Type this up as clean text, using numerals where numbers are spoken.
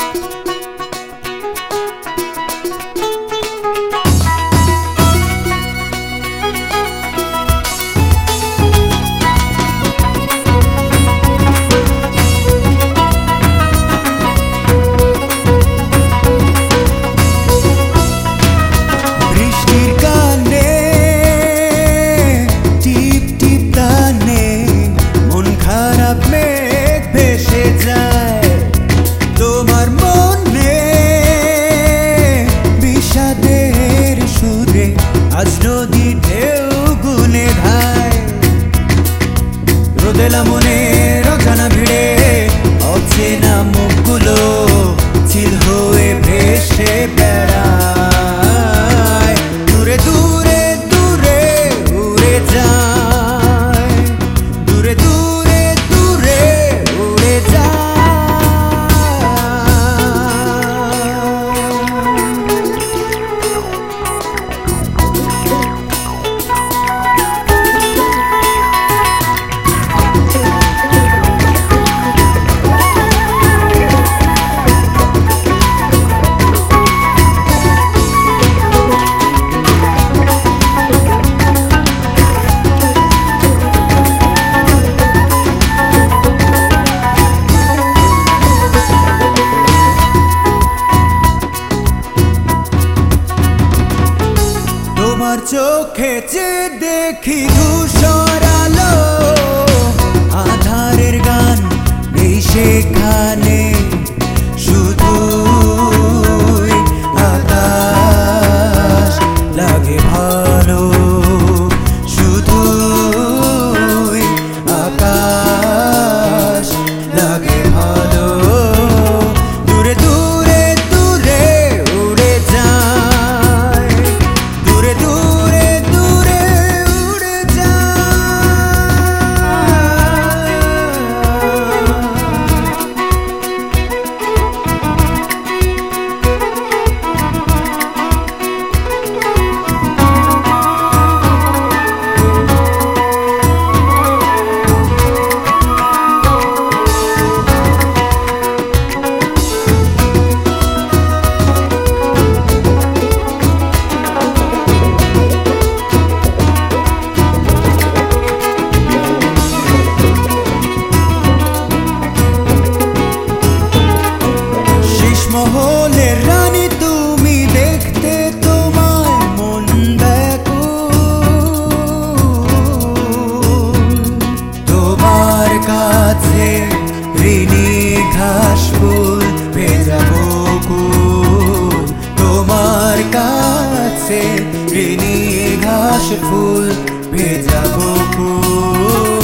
রোদেলা মনের অজানা ভিড়ে অচেনা মুখগুলো চিল হয়ে ভেসে বেড়ায়, দূরে দূরে দূরে উড়ে যায়, দূরে দূরে দূরে উড়ে যায়। তোমার চোখে যে দেখি ধূসর আলো, আধারের গান নেই সেখানে, শুধুই আকাশ লাগে ভালো, শুধুই আকাশ লাগে ভালো, দূরে দূরে দূরে উড়ে যায়, দূরে দূরে দূরে উড়ে মহলের রানী তুমি, দেখতে তোমায় মন ব্যাকুল, তোমার কাছে ঋণী ঘাস ফুল ভেজা বকুল, তোমার কাছে ঋণী ঘাস ফুল ভেজা বকুল।